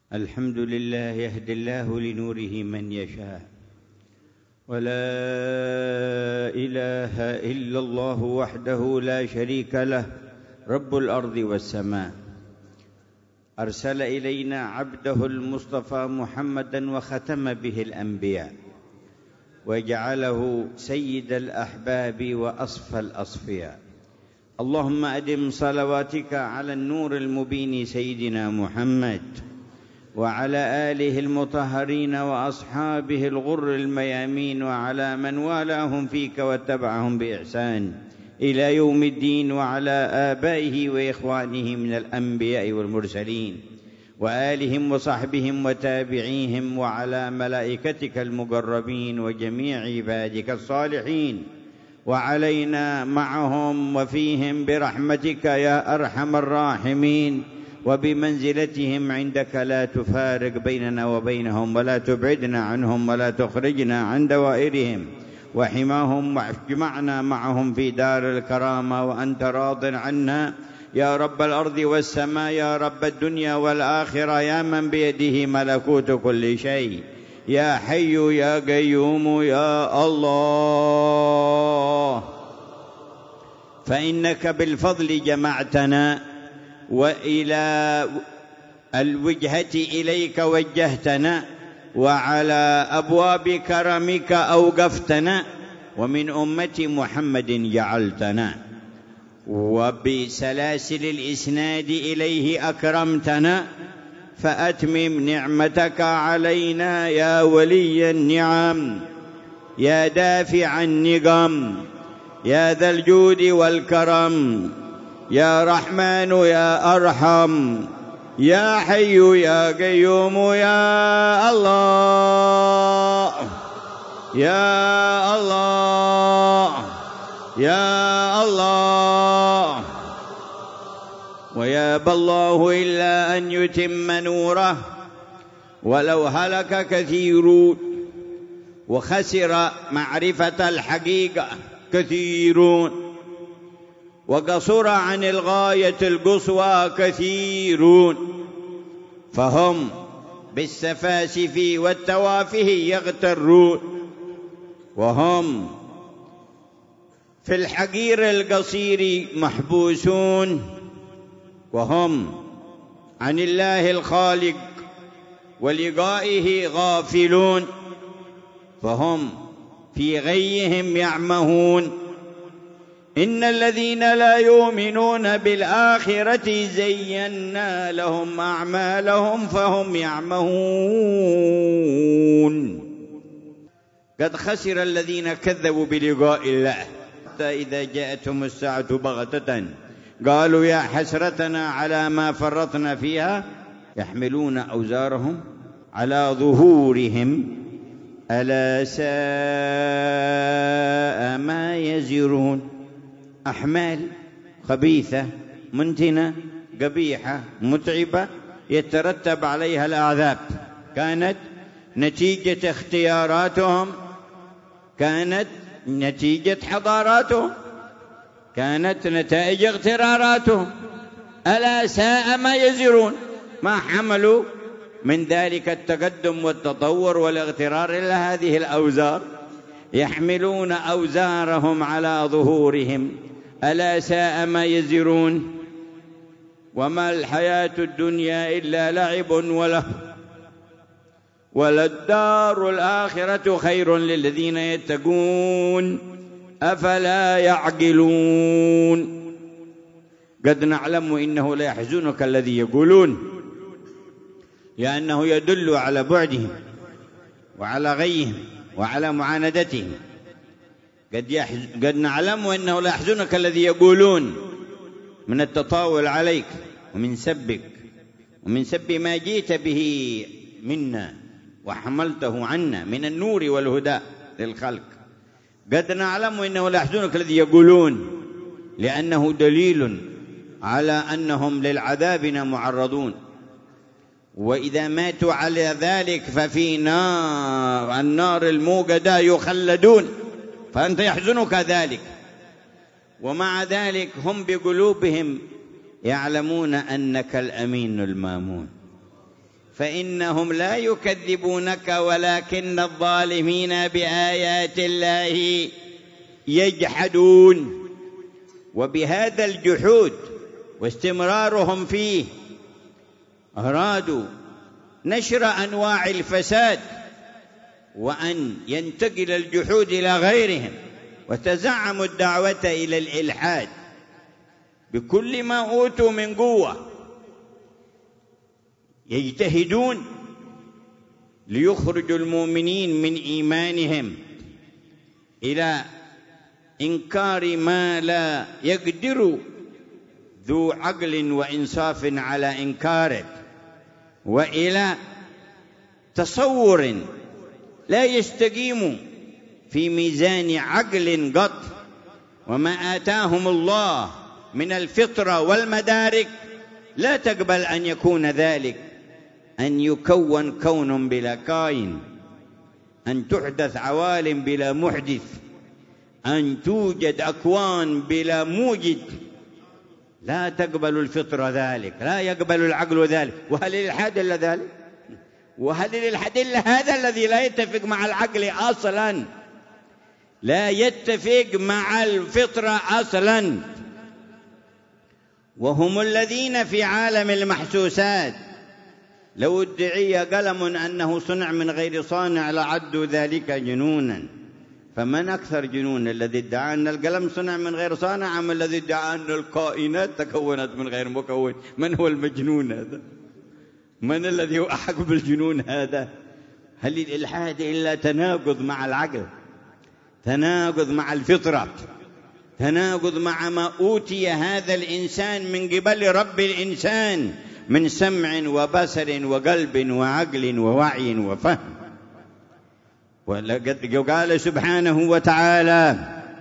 الحمد لله يهدي الله لنوره من يشاء، ولا إله إلا الله وحده لا شريك له رب الأرض والسماء. أرسل إلينا عبده المصطفى محمدا وختم به الأنبياء، وجعله سيد الأحباب وأصفى الأصفياء. اللهم أدم صلواتك على النور المبين سيدنا محمد وعلى آله المطهرين وأصحابه الغر الميامين، وعلى من والاهم فيك واتبعهم بإحسان إلى يوم الدين، وعلى آبائه وإخوانه من الأنبياء والمرسلين وآلهم وصحبهم وتابعيهم، وعلى ملائكتك المقربين وجميع عبادك الصالحين، وعلينا معهم وفيهم برحمتك يا أرحم الراحمين. وبمنزلتهم عندك لا تفارق بيننا وبينهم، ولا تبعدنا عنهم، ولا تخرجنا عن دوائرهم وحماهم، واجمعنا معهم في دار الكرامة وأنت راض عنا يا رب الأرض والسماء، يا رب الدنيا والآخرة، يا من بيده ملكوت كل شيء، يا حي يا قيوم يا الله. فإنك بالفضل جمعتنا، وإلى الوجهة إليك وجهتنا، وعلى أبواب كرمك أوقفتنا، ومن أمة محمد جعلتنا، وبسلاسل الإسناد إليه أكرمتنا. فأتمم نعمتك علينا يا ولي النعم، يا دافع النقم، يا ذا الجود والكرم، يا رحمن يا أرحم، يا حي يا قيوم يا الله، يا الله، يا الله. ويابى الله إلا أن يتم نوره ولو هلك كثيرون، وخسر معرفة الحقيقة كثيرون، وقصر عن الغاية القصوى كثيرون، فهم بالسفاسف والتوافه يغترون، وهم في الحقير القصير محبوسون، وهم عن الله الخالق ولقائه غافلون، فهم في غيهم يعمهون. إن الذين لا يؤمنون بالآخرة زينا لهم أعمالهم فهم يعمهون. قد خسر الذين كذبوا بلقاء الله، حتى إذا جاءتهم الساعة بغتة قالوا يا حسرتنا على ما فرطنا فيها، يحملون أوزارهم على ظهورهم ألا ساء ما يزرون. أحمال خبيثة منتنة قبيحة متعبة يترتب عليها العذاب، كانت نتيجة اختياراتهم، كانت نتيجة حضاراتهم، كانت نتائج اغتراراتهم. ألا ساء ما يزرون، ما حملوا من ذلك التقدم والتطور والاغترار إلا هذه الأوزار، يحملون أوزارهم على ظهورهم ألا ساء ما يزرون. وما الحياة الدنيا إلا لعب وله، وللدار الآخرة خير للذين يتقون أفلا يعقلون. قد نعلم إنه لا يحزنك الذي يقولون، لأنه يدل على بعدهم وعلى غيهم وعلى معاندتهم. قد نعلم أنه لا يحزنك الذي يقولون من التطاول عليك ومن سبك ومن سب ما جئت به منا وحملته عنا من النور والهدى للخلق. قد نعلم أنه لا يحزنك الذي يقولون، لأنه دليل على أنهم للعذابنا معرضون، وإذا ماتوا على ذلك ففي النار الموقدة يخلدون، فأنت يحزنك ذلك. ومع ذلك هم بقلوبهم يعلمون أنك الأمين المامون، فإنهم لا يكذبونك ولكن الظالمين بآيات الله يجحدون. وبهذا الجحود واستمرارهم فيه أرادوا نشر أنواع الفساد، وأن ينتقل الجحود إلى غيرهم، وتزعموا الدعوة إلى الإلحاد بكل ما أوتوا من قوة. يجتهدون ليخرجوا المؤمنين من إيمانهم إلى إنكار ما لا يقدر ذو عقل وإنصاف على إنكاره، وإلى تصور لا يستقيم في ميزان عقل قط. وما آتاهم الله من الفطرة والمدارك لا تقبل أن يكون ذلك، أن يكون كون بلا كائن، أن تحدث عوالم بلا محدث، أن توجد أكوان بلا موجد. لا تقبل الفطرة ذلك، لا يقبل العقل ذلك. وهل الإلحاد إلا ذلك؟ وهل الإلحاد إلا هذا الذي لا يتفق مع العقل أصلا، لا يتفق مع الفطرة أصلا. وهم الذين في عالم المحسوسات لو ادعي قلم أنه صنع من غير صانع لعدوا ذلك جنونا. فمن أكثر جنون، الذي ادعى أن القلم صنع من غير صانع أم الذي ادعى أن الكائنات تكونت من غير مكون؟ من هو المجنون هذا؟ من الذي هو أحق بالجنون هذا؟ هل الإلحاد إلا تناقض مع العقل، تناقض مع الفطرة، تناقض مع ما أوتي هذا الإنسان من قبل رب الإنسان من سمع وبصر وقلب وعقل ووعي وفهم. ولقد قال سبحانه وتعالى: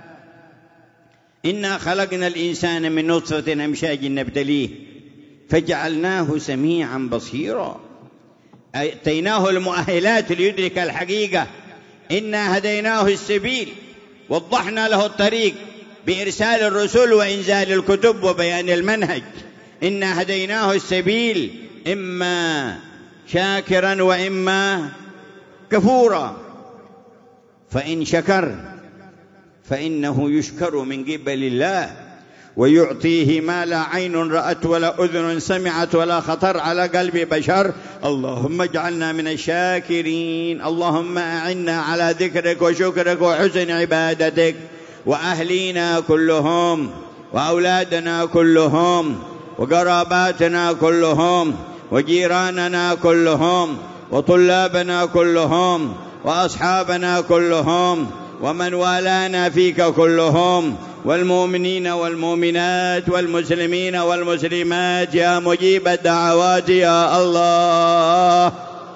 إنا خلقنا الإنسان من نطفة أمشاج نبتليه فجعلناه سميعا بصيرا. أتيناه المؤهلات ليدرك الحقيقة. إنا هديناه السبيل، وضحنا له الطريق بإرسال الرسل وإنزال الكتب وبيان المنهج. إنا هديناه السبيل إما شاكرا وإما كفورا. فإن شكر فإنه يشكر من قبل الله، ويعطيه ما لا عين رأت ولا أذن سمعت ولا خطر على قلب بشر. اللهم اجعلنا من الشاكرين. اللهم أعنا على ذكرك وشكرك وحسن عبادتك. وأهلينا كلهم، وأولادنا كلهم، وقراباتنا كلهم، وجيراننا كلهم، وطلابنا كلهم، وأصحابنا كلهم، ومن والانا فيك كلهم، والمؤمنين والمؤمنات والمسلمين والمسلمات، يا مجيب الدعوات يا الله.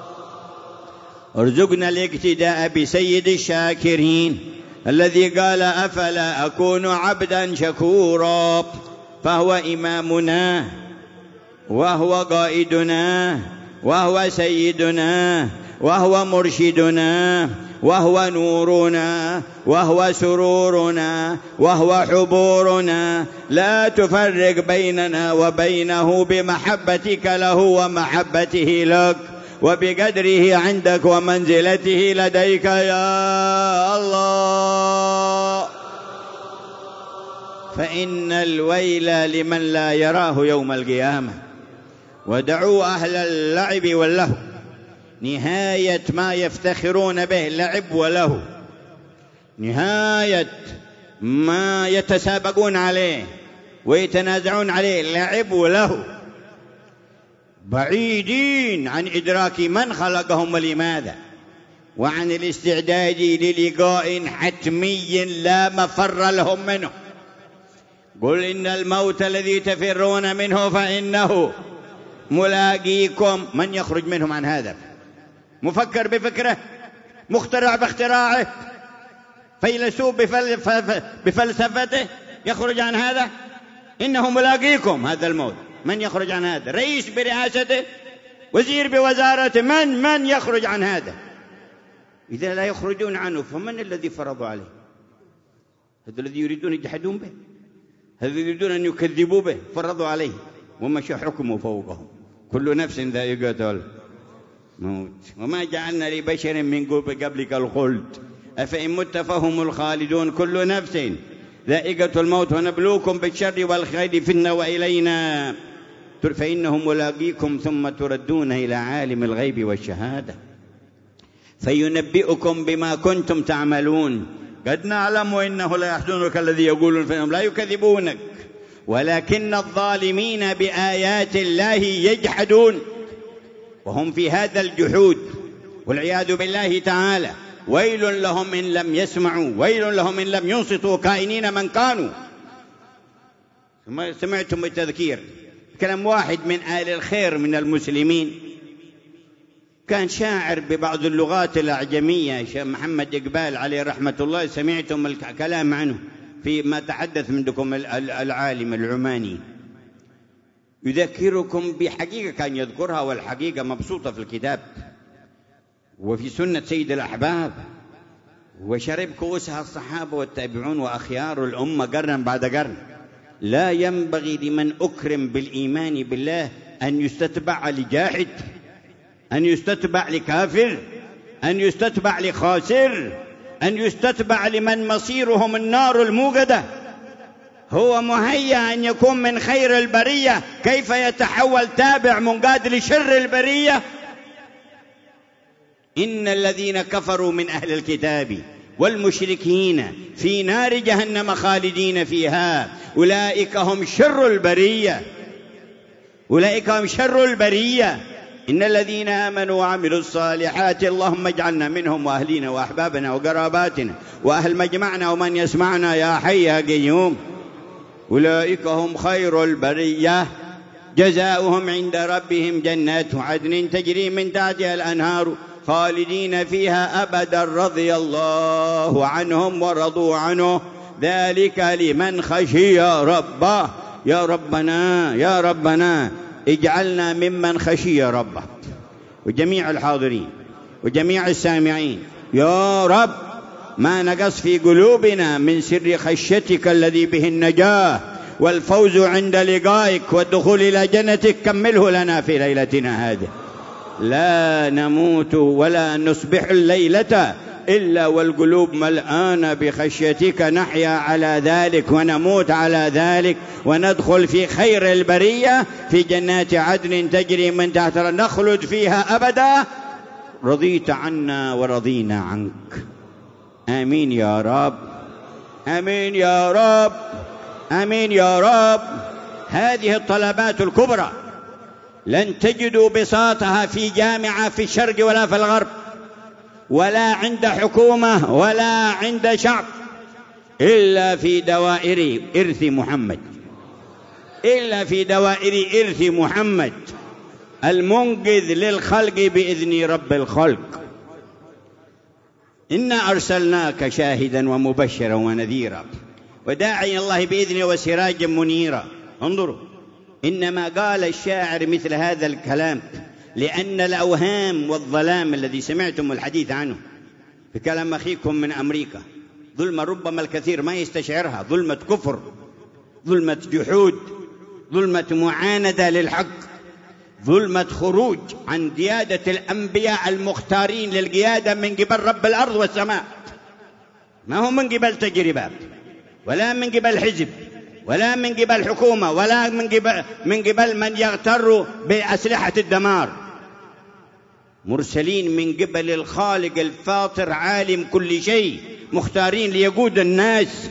ارزقنا الاقتداء بسيد الشاكرين الذي قال: أفلا أكون عبدا شكورا. فهو إمامنا، وهو قائدنا، وهو سيدنا، وهو مرشدنا، وهو نورنا، وهو سرورنا، وهو حبورنا. لا تفرق بيننا وبينه بمحبتك له ومحبته لك، وبقدره عندك ومنزلته لديك يا الله. فإن الويل لمن لا يراه يوم القيامة. ودعوا أهل اللعب واللهو نهاية ما يفتخرون به اللعب وله، نهاية ما يتسابقون عليه ويتنازعون عليه اللعب وله، بعيدين عن إدراك من خلقهم ولماذا، وعن الاستعداد للقاء حتمي لا مفر لهم منه. قل إن الموت الذي تفرون منه فإنه ملاقيكم. من يخرج منهم عن هذا؟ مفكر بفكره، مخترع باختراعه، فيلسوف بفلسفته يخرج عن هذا؟ إنه ملاقيكم هذا الموت. من يخرج عن هذا؟ رئيس برئاسته، وزير بوزارته، من يخرج عن هذا؟ إذا لا يخرجون عنه فمن الذي فرض عليه؟ هذا الذي يريدون يجحدون به، هذا يريدون أن يكذبوا به فرضوا عليه، ومشى حكمه فوقهم. كل نفس ذائقة موت. وما جعلنا لبشر من قبلك الخلد أفإن مت فهم الخالدون كل نفس ذائقة الموت ونبلوكم بالشر والخير فتنة وإلينا فإنهم ملاقيكم ثم تردون إلى عالم الغيب والشهادة فينبئكم بما كنتم تعملون قد نعلم إنه لا يحزنك الذي يقولون فإنهم لا يكذبونك ولكن الظالمين بآيات الله يجحدون وهم في هذا الجحود والعياذ بالله تعالى. ويل لهم إن لم يسمعوا ويل لهم إن لم ينصتوا كائنين من كانوا. ثم سمعتم التذكير كلام واحد من آل الخير من المسلمين كان شاعر ببعض اللغات الأعجمية، شيخ محمد إقبال عليه رحمة الله، سمعتم الكلام عنه فيما تحدث منكم العالم العماني، يذكركم بحقيقة كان يذكرها والحقيقة مبسوطة في الكتاب وفي سنة سيد الأحباب. وشرب كؤوسها الصحابة والتابعون وأخيار الأمة قرنا بعد قرن. لا ينبغي لمن أكرم بالإيمان بالله أن يستتبع لجاحد، أن يستتبع لكافر، أن يستتبع لخاسر، أن يستتبع لمن مصيرهم النار الموقدة. هو مهيأ أن يكون من خير البرية، كيف يتحول تابع منقاد لشر البرية؟ إن الذين كفروا من أهل الكتاب والمشركين في نار جهنم خالدين فيها أولئك هم شر البرية، أولئك هم شر البرية. إن الذين آمنوا وعملوا الصالحات اللهم اجعلنا منهم وأهلنا وأحبابنا وقراباتنا وأهل مجمعنا ومن يسمعنا يا حي يا قيوم أولئك هم خير البرية جزاؤهم عند ربهم جنات عدن تجري من تحتها الأنهار خالدين فيها أبدا رضي الله عنهم ورضوا عنه ذلك لمن خشي ربه. يا ربنا يا ربنا اجعلنا ممن خشي ربه، وجميع الحاضرين وجميع السامعين يا رب ما نقص في قلوبنا من سر خشيتك الذي به النجاة والفوز عند لقائك والدخول إلى جنتك كمله لنا في ليلتنا هذه. لا نموت ولا نصبح الليلة إلا والقلوب ملآنة بخشيتك، نحيا على ذلك ونموت على ذلك وندخل في خير البرية في جنات عدن تجري من تحتها نخلد فيها أبدا. رضيت عنا ورضينا عنك. آمين يا رب، آمين يا رب، آمين يا رب. هذه الطلبات الكبرى لن تجدوا بساطها في جامعة في الشرق ولا في الغرب ولا عند حكومة ولا عند شعب إلا في دوائر إرث محمد، إلا في دوائر إرث محمد المنقذ للخلق بإذن رب الخلق. إنا أرسلناك شاهدا ومبشرا ونذيرا وداعيا الله بإذنه وسراجا منيرا. انظروا، إنما قال الشاعر مثل هذا الكلام لأن الأوهام والظلام الذي سمعتم الحديث عنه في كلام أخيكم من أمريكا ظلمة ربما الكثير ما يستشعرها، ظلمة كفر، ظلمة جحود، ظلمة معاندة للحق، ظلمة خروج عن قيادة الأنبياء المختارين للقيادة من قبل رب الأرض والسماء، ما هو من قبل تجربة ولا من قبل حزب ولا من قبل حكومة ولا من قبل من يغتر بأسلحة الدمار. مرسلين من قبل الخالق الفاطر عالم كل شيء، مختارين ليقود الناس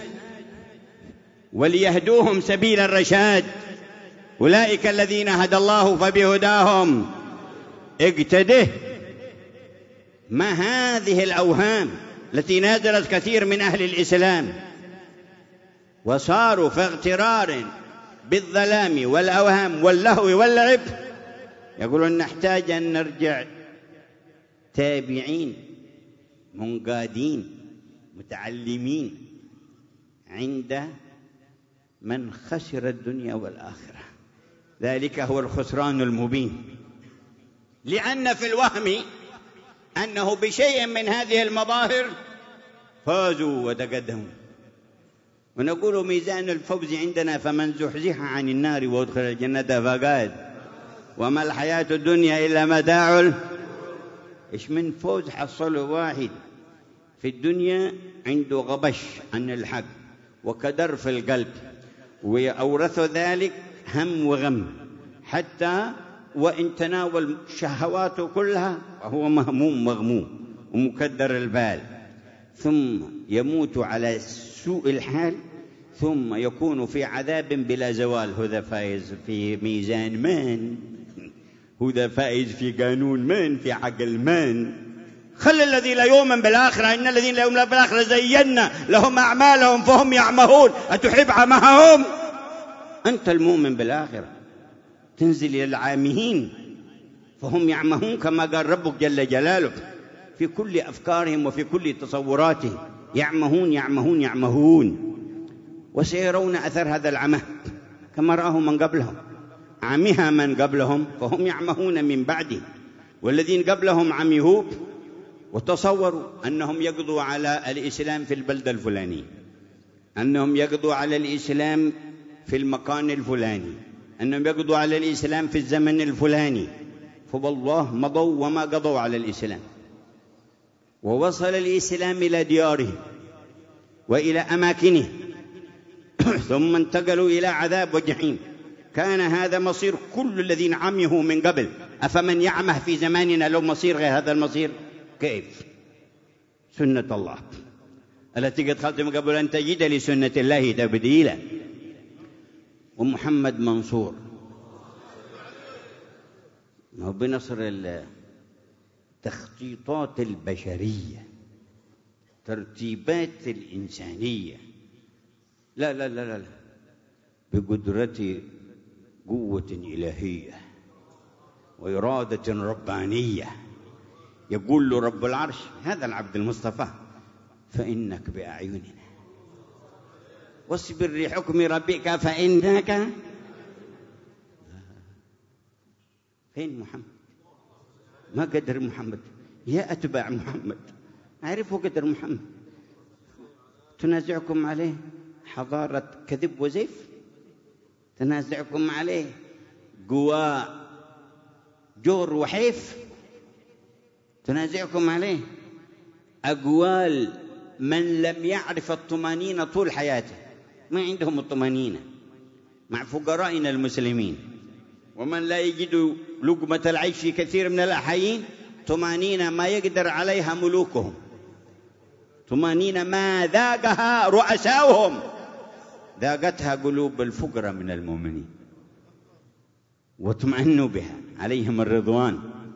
وليهدوهم سبيل الرشاد. أولئك الذين هدى الله فبهداهم اقتده. ما هذه الأوهام التي نازلت كثير من أهل الإسلام وصاروا في اغترار بالظلام والأوهام واللهو واللعب؟ يقولون نحتاج أن نرجع تابعين منقادين متعلمين عند من خسر الدنيا والآخرة. ذلك هو الخسران المبين، لأن في الوهم أنه بشيء من هذه المظاهر فازوا وتقدموا. ونقول ميزان الفوز عندنا فمن زحزح عن النار وادخل الجنة فقد وما الحياة الدنيا إلا متاع. إيش من فوز حصله واحد في الدنيا عنده غبش عن الحق وكدر في القلب، وأورث ذلك هم وغم، حتى وإن تناول شهواته كلها وهو مهموم مغموم ومكدر البال، ثم يموت على سوء الحال، ثم يكون في عذاب بلا زوال. هذا فايز في ميزان من، هذا فايز في قانون من، في عقل من. خلي الذي لا يؤمن بالآخرة، إن الذين لا يؤمنون بالآخرة زينا لهم أعمالهم فهم يعمهون أتحب عمهم. أنت المؤمن بالآخرة تنزل إلى العامهين فهم يعمهون، كما قال ربك جل جلاله في كل أفكارهم وفي كل تصوراتهم، يعمهون يعمهون يعمهون. وسيرون أثر هذا العمى كما رآه من قبلهم، عمها من قبلهم فهم يعمهون من بعده، والذين قبلهم عميوا وتصوروا أنهم يقضوا على الإسلام في البلدة الفلانية، أنهم يقضوا على الإسلام في المكان الفلاني، أنهم يقضوا على الإسلام في الزمن الفلاني، فوالله مضوا وما قضوا على الإسلام، ووصل الإسلام إلى ديارهم وإلى أماكنه ثم انتقلوا إلى عذاب وجحيم. كان هذا مصير كل الذين عميوا من قبل، أفمن يعمه في زماننا لو مصير غير هذا المصير؟ كيف؟ سنة الله التي قد خلت من قبل أن تجد لسنة الله تبديلا. ومحمد منصور ما بنصر التخطيطات البشرية، ترتيبات الإنسانية، لا لا لا لا، بقدرة قوة إلهية وإرادة ربانية. يقول له رب العرش: هذا العبد المصطفى فإنك بأعيننا، واصبر لحكم ربك فإنك. فين محمد؟ ما قدر محمد. يا أتباع محمد أعرفوا قدر محمد. تنازعكم عليه حضارة كذب وزيف، تنازعكم عليه قوى جور وحيف، تنازعكم عليه أقوال من لم يعرف الطمأنينة طول حياته، ما عندهم الطمأنينة مع فقرائنا المسلمين، ومن لا يجد لقمة العيش في كثير من الأحايين طمأنينة ما يقدر عليها ملوكهم، طمأنينة ما ذاقها رؤساؤهم، ذاقتها قلوب الفقراء من المؤمنين واطمأنوا بها عليهم الرضوان.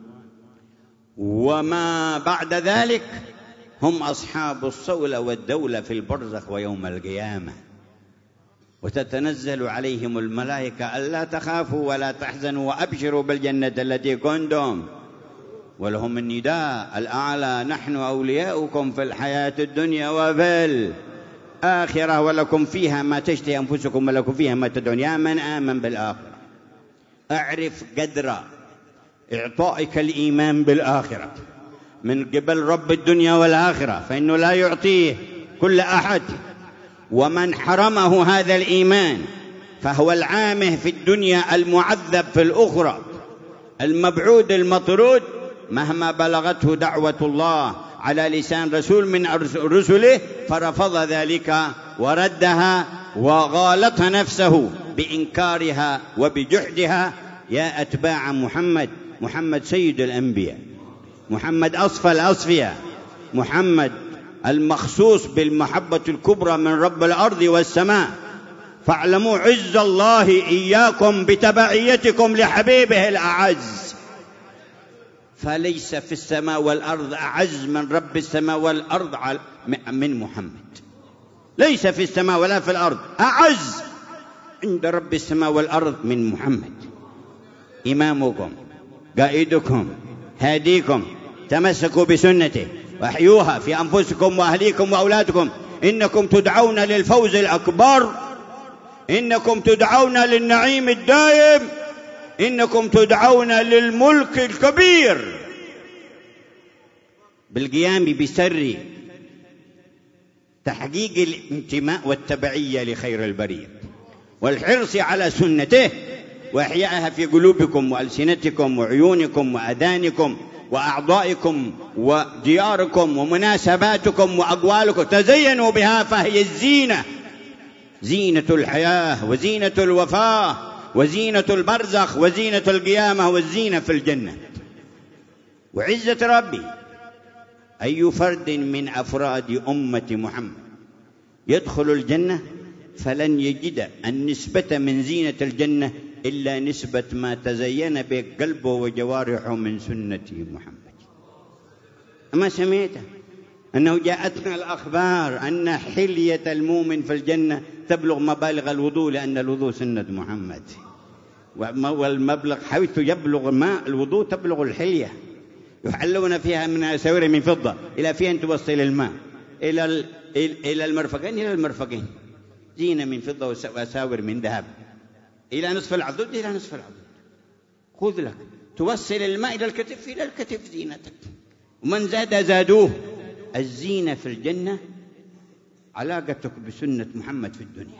وما بعد ذلك هم أصحاب الصولة والدولة في البرزخ ويوم القيامة، وتتنزل عليهم الملائكة ألا تخافوا ولا تحزنوا وأبشروا بالجنة التي كنتم، ولهم النداء الأعلى: نحن أولياؤكم في الحياة الدنيا وفي الآخرة ولكم فيها ما تشتهي أنفسكم ولكم فيها ما تدعون. يا من آمن بالآخرة أعرف قدر إعطائك الإيمان بالآخرة من قبل رب الدنيا والآخرة، فإنه لا يعطيه كل أحد، ومن حرمه هذا الإيمان فهو العامه في الدنيا المعذب في الأخرى، المبعود المطرود مهما بلغته دعوة الله على لسان رسول من رسله، فرفض ذلك وردها وغالط نفسه بإنكارها وبجحدها. يا أتباع محمد، محمد سيد الأنبياء، محمد أصفى الأصفياء، محمد المخصوص بالمحبة الكبرى من رب الأرض والسماء، فاعلموا عز الله إياكم بتبعيتكم لحبيبه الأعز، فليس في السماء والأرض أعز من رب السماء والأرض من محمد، ليس في السماء ولا في الأرض أعز عند رب السماء والأرض من محمد. إمامكم قائدكم هاديكم، تمسكوا بسنته واحيوها في أنفسكم وأهليكم وأولادكم، إنكم تدعون للفوز الأكبر، إنكم تدعون للنعيم الدائم، إنكم تدعون للملك الكبير، بالقيام بسر تحقيق الانتماء والتبعية لخير البرية، والحرص على سنته وإحيائها في قلوبكم وألسنتكم وعيونكم وأذانكم وأعضائكم ودياركم ومناسباتكم وأقوالكم، تزينوا بها، فهي الزينة، زينة الحياة وزينة الوفاة وزينة البرزخ وزينة القيامة والزينة في الجنة. وعزة ربي أي فرد من أفراد أمة محمد يدخل الجنة فلن يجد النسبة من زينة الجنة إلا نسبة ما تزين به قلبه وجوارحه من سنة محمد. أما سمعت أنه جاءتنا الأخبار أن حلية المؤمن في الجنة تبلغ مبالغ الوضوء، لأن الوضوء سنة محمد، والمبلغ حيث يبلغ ماء الوضوء تبلغ الحلية. يحلون فيها من أساور من فضة إلى فين توصل الماء إلى المرفقين، إلى المرفقين زينة من فضة وأساور من ذهب إلى نصف العضد، إلى نصف العضد. خذ لك توصل الماء إلى الكتف، إلى الكتف زينتك. ومن زاد زادوه. الزينة في الجنة علاقتك بسنة محمد في الدنيا،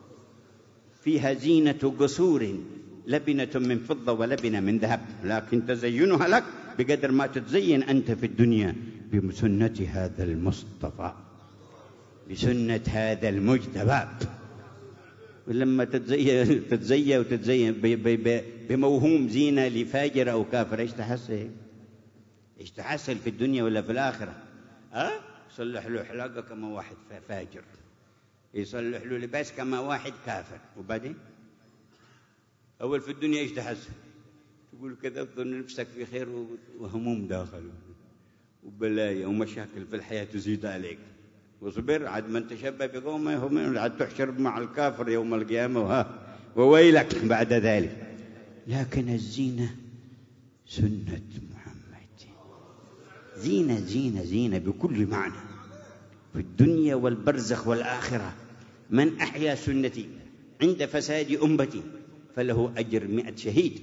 فيها زينة قصور لبنة من فضة ولبنة من ذهب، لكن تزينها لك بقدر ما تتزين أنت في الدنيا بسنة هذا المصطفى، بسنة هذا المجتبى. ولما تتزين بموهوم زينة لفاجر أو كافر، إيش تحصل؟ إيش تحصل في الدنيا ولا في الآخرة؟ يصلح له حلاقة كما واحد فاجر، يصلح له لباس كما واحد كافر، وبعدين أول في الدنيا إيش تحصل؟ تقول كذا تظن نفسك في خير وهموم داخل وبلايا ومشاكل في الحياة تزيد عليك. واصبر عاد من تشبه بقوم يوم عاد تحشر مع الكافر يوم القيامة وويلك بعد ذلك. لكن الزينة سنة محمد، زينة زينة زينة بكل معنى في الدنيا والبرزخ والآخرة. من أحيا سنتي عند فساد أمتي فله أجر 100 شهيد.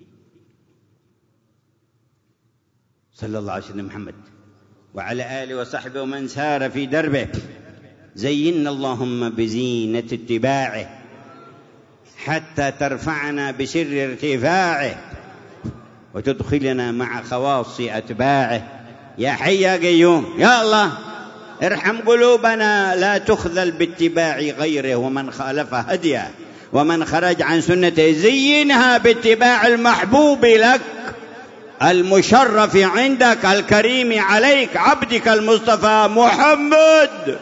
صلى الله عليه وسلم محمد وعلى آله وصحبه ومن سار في دربه. زينا اللهم بزينة اتباعه حتى ترفعنا بسر ارتفاعه وتدخلنا مع خواص أتباعه. يا حي يا قيوم يا الله ارحم قلوبنا لا تخذل باتباع غيره ومن خالف هديه ومن خرج عن سنته. زينها باتباع المحبوب لك المشرف عندك الكريم عليك عبدك المصطفى محمد.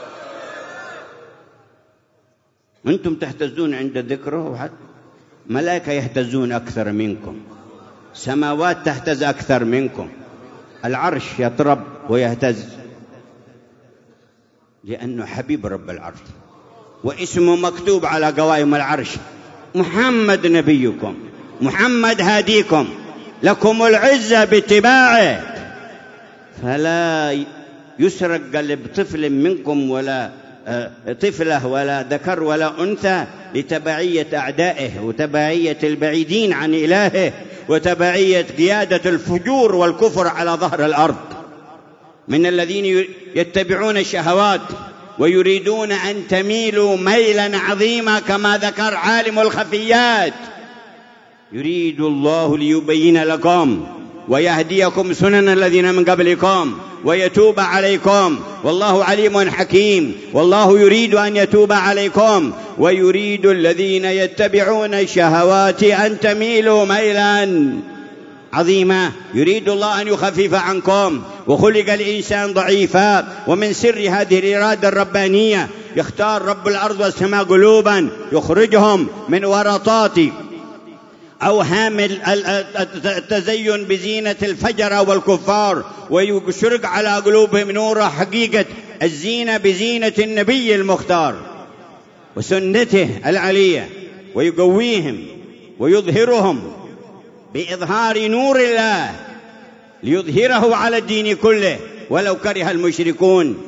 أنتم تهتزون عند ذكره، ملائكة يهتزون أكثر منكم، سماوات تهتز أكثر منكم، العرش يطرب ويهتز لأنه حبيب رب العرش واسمه مكتوب على قوائم العرش. محمد نبيكم، محمد هاديكم، لكم العزة باتباعه. فلا يسرق قلب طفل منكم ولا طفلة ولا ذكر ولا أنثى لتبعية أعدائه وتبعية البعيدين عن إلهه وتبعية قيادة الفجور والكفر على ظهر الأرض من الذين يتبعون الشهوات ويريدون أن تميلوا ميلا عظيما كما ذكر عالم الخفيات. يريد الله ليبين لكم ويهديكم سنن الذين من قبلكم ويتوب عليكم والله عليم حكيم. والله يريد أن يتوب عليكم ويريد الذين يتبعون الشهوات أن تميلوا ميلا عظيما. يريد الله أن يخفف عنكم وخلق الإنسان ضعيفا. ومن سر هذه الإرادة الربانية يختار رب الأرض والسماء قلوبا يخرجهم من ورطات أوهام التزين بزينة الفجر والكفار ويشرق على قلوبهم نور حقيقة الزينة بزينة النبي المختار وسنته العلية ويقويهم ويظهرهم بإظهار نور الله ليظهره على الدين كله ولو كره المشركون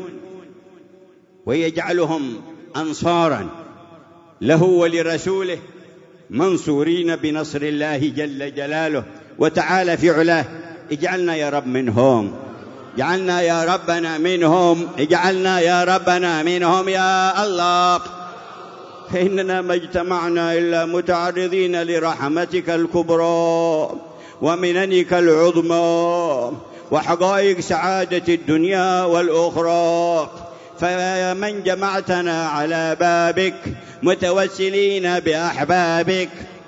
ويجعلهم أنصارا له ولرسوله منصورين بنصر الله جل جلاله وتعالى في علاه. اجعلنا يا رب منهم، اجعلنا يا ربنا منهم، اجعلنا يا ربنا منهم يا الله. فإننا ما اجتمعنا إلا متعرضين لرحمتك الكبرى ومننك العظمى وحقائق سعادة الدنيا والأخرى. فيا من جمعتنا على بابك متوسلين بأحبابك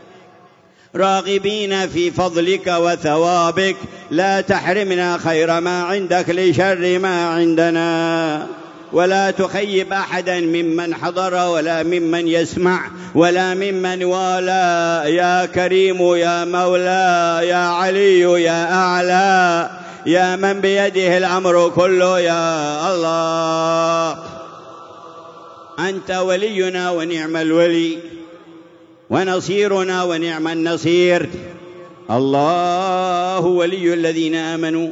راغبين في فضلك وثوابك، لا تحرمنا خير ما عندك لشر ما عندنا، ولا تخيب أحدا ممن حضر ولا ممن يسمع ولا ممن والى. يا كريم يا مولى يا علي يا أعلى يا من بيده الأمر كله، يا الله أنت ولينا ونعم الولي ونصيرنا ونعم النصير. الله ولي الذين آمنوا،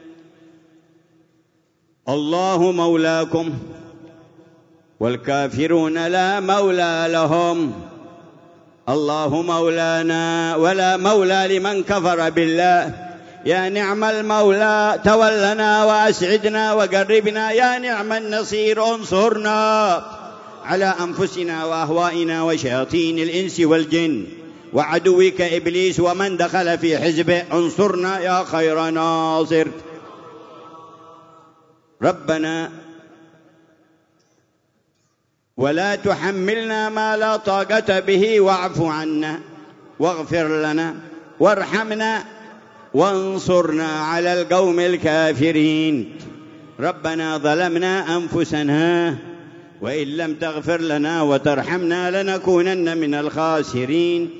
الله مولاكم، والكافرون لا مولى لهم. الله مولانا ولا مولى لمن كفر بالله. يا نعم المولى تولنا وأسعدنا وقربنا، يا نعم النصير انصرنا على أنفسنا وأهوائنا وشياطين الإنس والجن وعدوك إبليس ومن دخل في حزبه، انصرنا يا خير ناصر. ربنا ولا تحملنا ما لا طاقة به، واعف عنا واغفر لنا وارحمنا وانصرنا على القوم الكافرين. ربنا ظلمنا أنفسنا وإن لم تغفر لنا وترحمنا لنكونن من الخاسرين.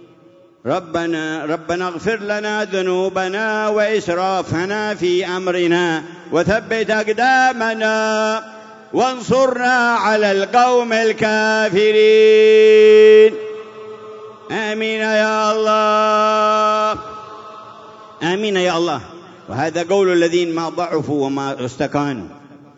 ربنا اغفر لنا ذنوبنا وإسرافنا في أمرنا وثبت أقدامنا وانصرنا على القوم الكافرين. آمين يا الله، آمين يا الله. وهذا قول الذين ما ضعفوا وما استكانوا،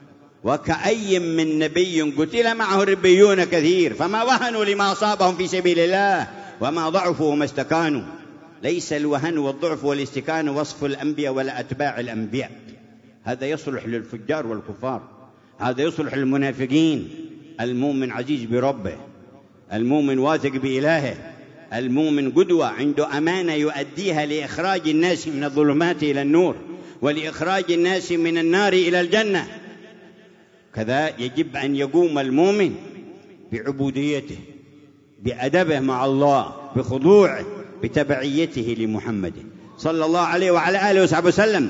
وكأي من نبي قتل معه ربيون كثير فما وهنوا لما أصابهم في سبيل الله وما ضعفوا وما استكانوا. ليس الوهن والضعف والاستكان وصف الأنبياء ولا أتباع الأنبياء، هذا يصلح للفجار والكفار، هذا يصلح للمنافقين. المؤمن عزيز بربه، المؤمن واثق بإلهه، المؤمن قدوة عنده أمانة يؤديها لإخراج الناس من الظلمات إلى النور ولإخراج الناس من النار إلى الجنة. كذا يجب أن يقوم المؤمن بعبوديته، بأدبه مع الله، بخضوعه، بتبعيته لمحمد صلى الله عليه وعلى آله وصحبه وسلم،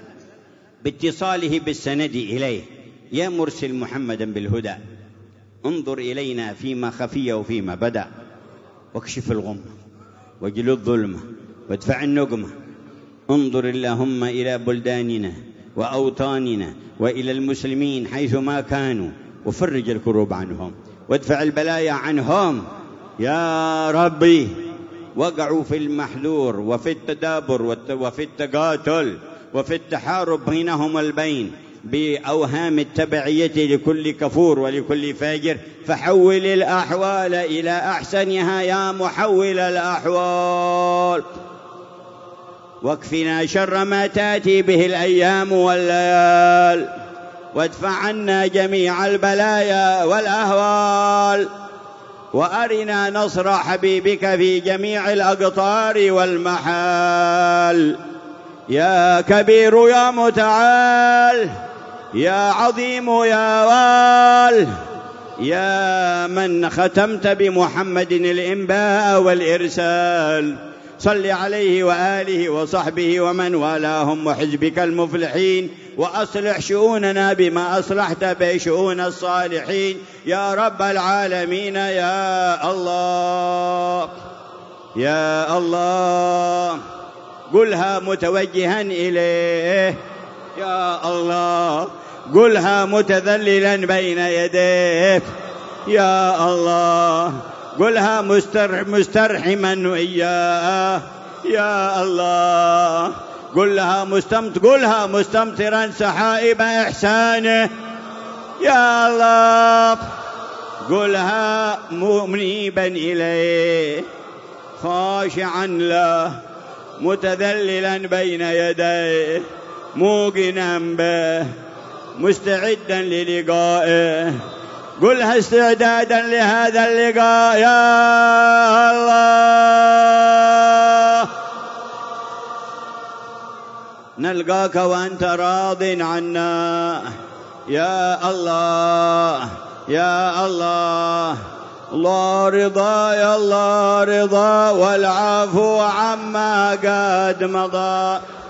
باتصاله بالسند إليه. يا مرسل محمدا بالهدى انظر إلينا فيما خفي وفيما بدأ، واكشف الغمة واجل الظلمة وادفع النقمة. انظر اللهم إلى بلداننا وأوطاننا وإلى المسلمين حيث ما كانوا، وفرج الكروب عنهم وادفع البلايا عنهم يا ربي. وقعوا في المحذور وفي التدابر وفي التقاتل وفي التحارب بينهم البين بأوهام التبعية لكل كفور ولكل فاجر، فحول الأحوال إلى أحسنها يا محول الأحوال. واكفنا شر ما تأتي به الأيام والليال، وادفع عنا جميع البلايا والأهوال، وأرنا نصر حبيبك في جميع الأقطار والمحال. يا كبير يا متعال يا عظيم يا وال، يا من ختمت بمحمد الإنباء والإرسال، صل عليه وآله وصحبه ومن والاهم وحزبك المفلحين، وأصلح شؤوننا بما أصلحت به شؤون الصالحين يا رب العالمين. يا الله يا الله، قلها متوجها إليه، يا الله قلها متذللا بين يديك، يا الله قلها مسترحما إياه، يا الله قلها مستمطرا سحائب إحسانه، يا الله قلها منيبا إليه خاشعا له متذللا بين يديه موقنا به مستعدا للقائه. قلها استعدادا لهذا اللقاء يا الله نلقاك وأنت راض عنا يا الله يا الله. الله رضا يا الله رضا، والعفو عما قد مضى.